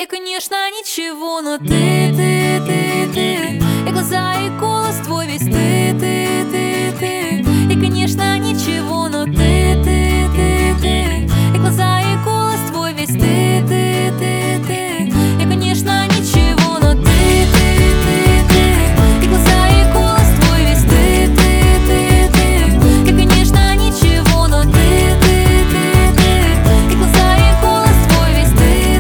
конечно, ничего, но ты. И глаза, и голос твой весь ты. И, конечно, ничего, но ты. И глаза, и голос твой весь ты. И, конечно, ничего, но ты. И глаза, и голос твой весь ты. И, конечно, ничего, но ты. И глаза, и голос твой весь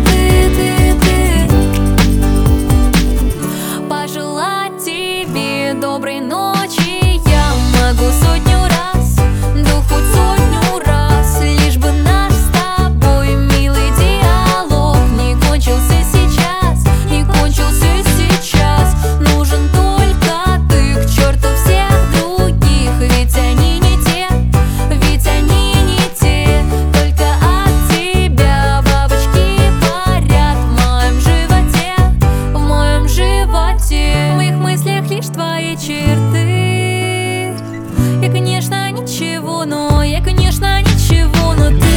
ты. Пожелать тебе доброй ночи я могу сотню раз, да хоть сотню раз, лишь бы наш с тобой милый диалог не кончился сейчас, не кончился сейчас. Нужен только ты, к черту всех других, ведь они не те, только от тебя бабочки парят в моем животе, в моих мыслях лишь твои черты. Я, конечно, ничего, но я, конечно, ничего, но ты.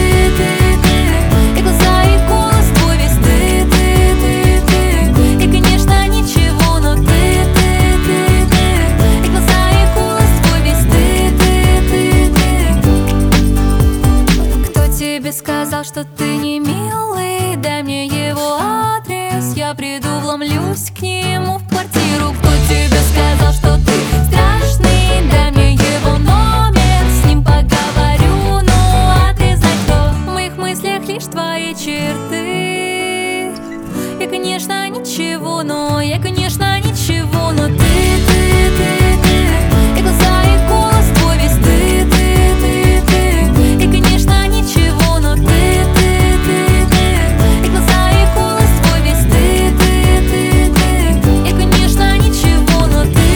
И глаза, и голос твой весь ты. И, конечно, ничего, но ты. И глаза, и голос твой весь ты. Кто тебе сказал, что ты не милый? Дай мне его адрес, я приду, вломлюсь к нему в квартиру. Кто тебе сказал, что ты страшный? Дай мне его номер, с ним поговорю, но отрезать кто? В моих мыслях лишь твои черты. Я, конечно, ничего, но я, конечно, ничего, но ты. И глаза, и голос твой весь ты. И, конечно, ничего, но ты. И глаза, и голос твой весь ты. И, конечно, ничего, но ты.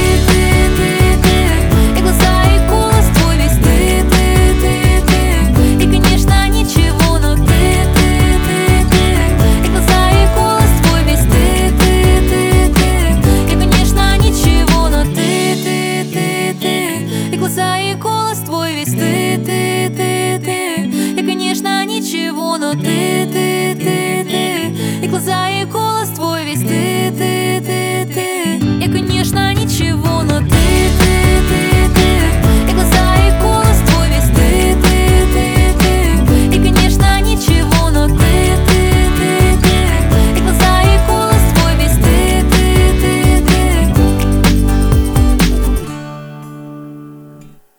И глаза, и голос твой весь ты. И, конечно, ничего, но ты. И глаза, и голос твой весь ты. И, конечно, ничего, но ты. И глаза, и голос твой весь ты. И, конечно, ничего, но ты. И глаза, и голос твой весь ты. И, конечно, ничего, но ты.